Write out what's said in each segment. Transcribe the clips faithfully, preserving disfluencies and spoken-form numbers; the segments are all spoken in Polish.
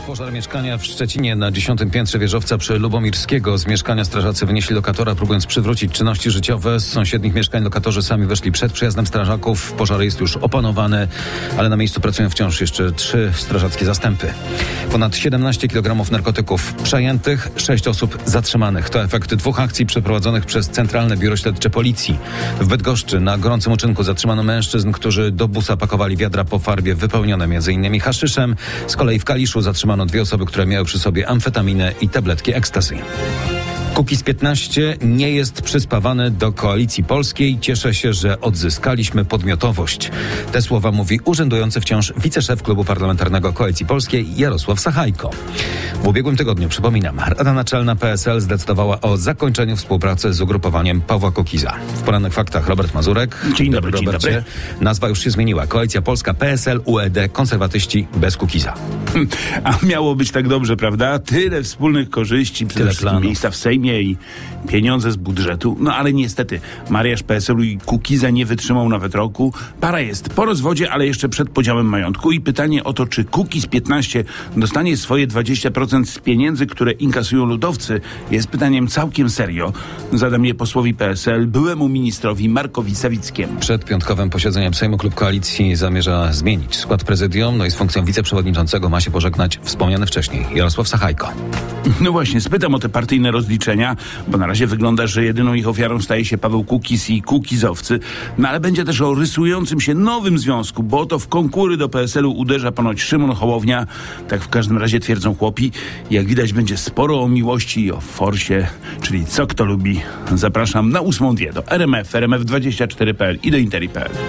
Pożar mieszkania w Szczecinie na dziesiątym piętrze wieżowca przy Lubomirskiego. Z mieszkania strażacy wynieśli lokatora, próbując przywrócić czynności życiowe. Z sąsiednich mieszkań lokatorzy sami weszli przed przyjazdem strażaków. Pożar jest już opanowany, ale na miejscu pracują wciąż jeszcze trzy strażackie zastępy. Ponad siedemnaście kilogramów narkotyków przejętych, sześć osób zatrzymanych. To efekt dwóch akcji przeprowadzonych przez Centralne Biuro Śledcze Policji. W Bydgoszczy na gorącym uczynku zatrzymano mężczyzn, którzy do busa pakowali wiadra po farbie wypełnione między innymi haszyszem. Z kolei w Kaliszu zatrzymano dwie osoby, które miały przy sobie amfetaminę i tabletki ecstasy. Kukiz piętnaście nie jest przyspawany do Koalicji Polskiej. Cieszę się, że odzyskaliśmy podmiotowość. Te słowa mówi urzędujący wciąż wiceszef Klubu Parlamentarnego Koalicji Polskiej Jarosław Sachajko. W ubiegłym tygodniu, przypominam, Rada Naczelna P S L zdecydowała o zakończeniu współpracy z ugrupowaniem Pawła Kukiza. W porannych faktach Robert Mazurek. Dzień dobry, dzień dobry. Nazwa już się zmieniła. Koalicja Polska, P S L, U E D, konserwatyści bez Kukiza. A miało być tak dobrze, prawda? Tyle wspólnych korzyści, przede wszystkim miejsca w Sejmie i pieniądze z budżetu. No ale niestety mariaż P S L-u i Kukiza nie wytrzymał nawet roku. Para jest po rozwodzie, ale jeszcze przed podziałem majątku. I pytanie o to, czy Kukiz piętnaście dostanie swoje dwadzieścia procent z pieniędzy, które inkasują ludowcy, jest pytaniem całkiem serio. Zadam je posłowi P S L, byłemu ministrowi Markowi Sawickiemu. Przed piątkowym posiedzeniem Sejmu klub Koalicji zamierza zmienić skład prezydium, no i z funkcją wiceprzewodniczącego ma się pożegnać wspomniany wcześniej Jarosław Sachajko. No właśnie, spytam o te partyjne rozliczenia, bo na razie wygląda, że jedyną ich ofiarą staje się Paweł Kukiz i Kukizowcy. No ale będzie też o rysującym się nowym związku, bo to w konkury do P S L-u uderza ponoć Szymon Hołownia. Tak w każdym razie twierdzą chłopi. Jak widać, będzie sporo o miłości i o forsie, czyli co kto lubi. Zapraszam na ósmą dwie do R M F, R M F dwadzieścia cztery kropka p l i do interi kropka p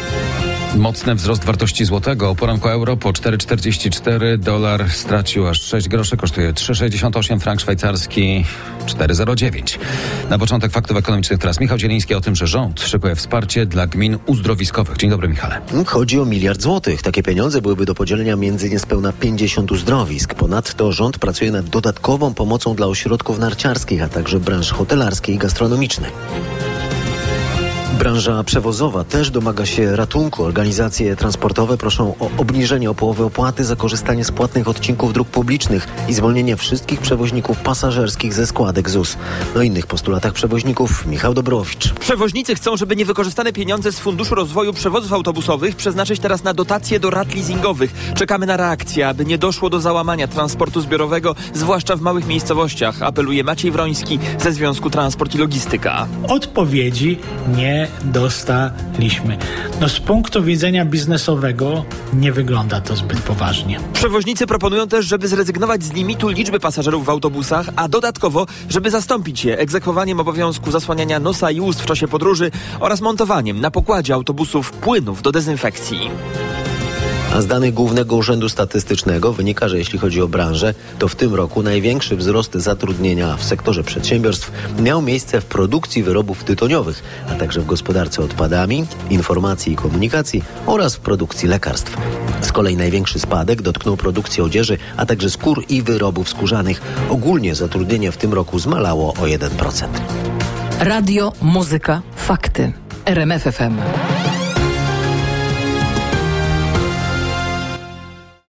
l. Mocny wzrost wartości złotego. O poranku euro po cztery czterdzieści cztery, dolar stracił aż sześć groszy, kosztuje trzy sześćdziesiąt osiem, frank szwajcarski cztery zero dziewięć. Na początek faktów ekonomicznych teraz Michał Zieliński o tym, że rząd szykuje wsparcie dla gmin uzdrowiskowych. Dzień dobry, Michale. Chodzi o miliard złotych. Takie pieniądze byłyby do podzielenia między niespełna pięćdziesiąt uzdrowisk. Ponadto rząd pracuje nad dodatkową pomocą dla ośrodków narciarskich, a także branż hotelarskiej i gastronomicznej. Branża przewozowa też domaga się ratunku. Organizacje transportowe proszą o obniżenie o połowę opłaty za korzystanie z płatnych odcinków dróg publicznych i zwolnienie wszystkich przewoźników pasażerskich ze składek Z U S. O innych postulatach przewoźników Michał Dobrowicz. Przewoźnicy chcą, żeby niewykorzystane pieniądze z Funduszu Rozwoju Przewozów Autobusowych przeznaczyć teraz na dotacje do rat leasingowych. Czekamy na reakcję, aby nie doszło do załamania transportu zbiorowego, zwłaszcza w małych miejscowościach, apeluje Maciej Wroński ze Związku Transport i Logistyka. Odpowiedzi nie dostaliśmy. No z punktu widzenia biznesowego nie wygląda to zbyt poważnie. Przewoźnicy proponują też, żeby zrezygnować z limitu liczby pasażerów w autobusach, a dodatkowo, żeby zastąpić je egzekwowaniem obowiązku zasłaniania nosa i ust w czasie podróży oraz montowaniem na pokładzie autobusów płynów do dezynfekcji. A z danych Głównego Urzędu Statystycznego wynika, że jeśli chodzi o branżę, to w tym roku największy wzrost zatrudnienia w sektorze przedsiębiorstw miał miejsce w produkcji wyrobów tytoniowych, a także w gospodarce odpadami, informacji i komunikacji oraz w produkcji lekarstw. Z kolei największy spadek dotknął produkcji odzieży, a także skór i wyrobów skórzanych. Ogólnie zatrudnienie w tym roku zmalało o jeden procent. Radio, muzyka, fakty. R M F F M.